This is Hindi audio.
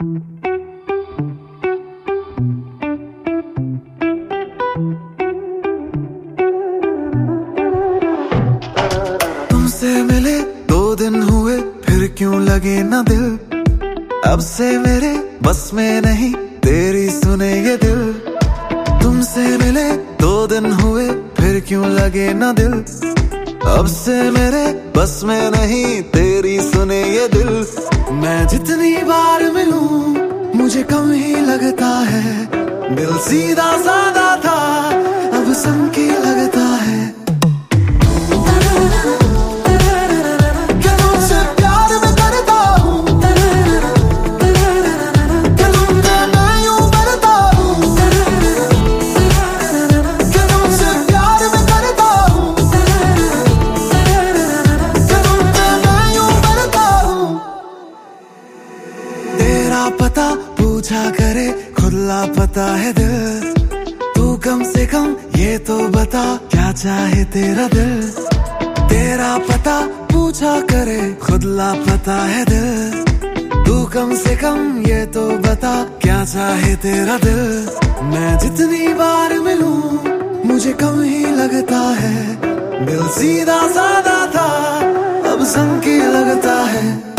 तुमसे मिले 2 दिन हुए, फिर क्यों लगे ना दिल। अब से मेरे बस में नहीं तेरी सुने ये दिल। तुमसे मिले 2 दिन हुए, फिर क्यों लगे ना दिल। अब से मेरे बस में नहीं तेरी सुने ये दिल। मैं जितनी बार मिलूं मुझे कम ही लगता है। दिल सीधा साधा था अब संकी लगता है। पता पूछा करे खुद लापता है दिल। तू कम से कम ये तो बता क्या चाहे तेरा दिल। तेरा पता पूछा करे खुद लापता है दिल। तू कम से कम ये तो बता क्या चाहे तेरा दिल। मैं जितनी बार मिलूं मुझे कम ही लगता है। दिल सीधा साधा था अब संकी लगता है।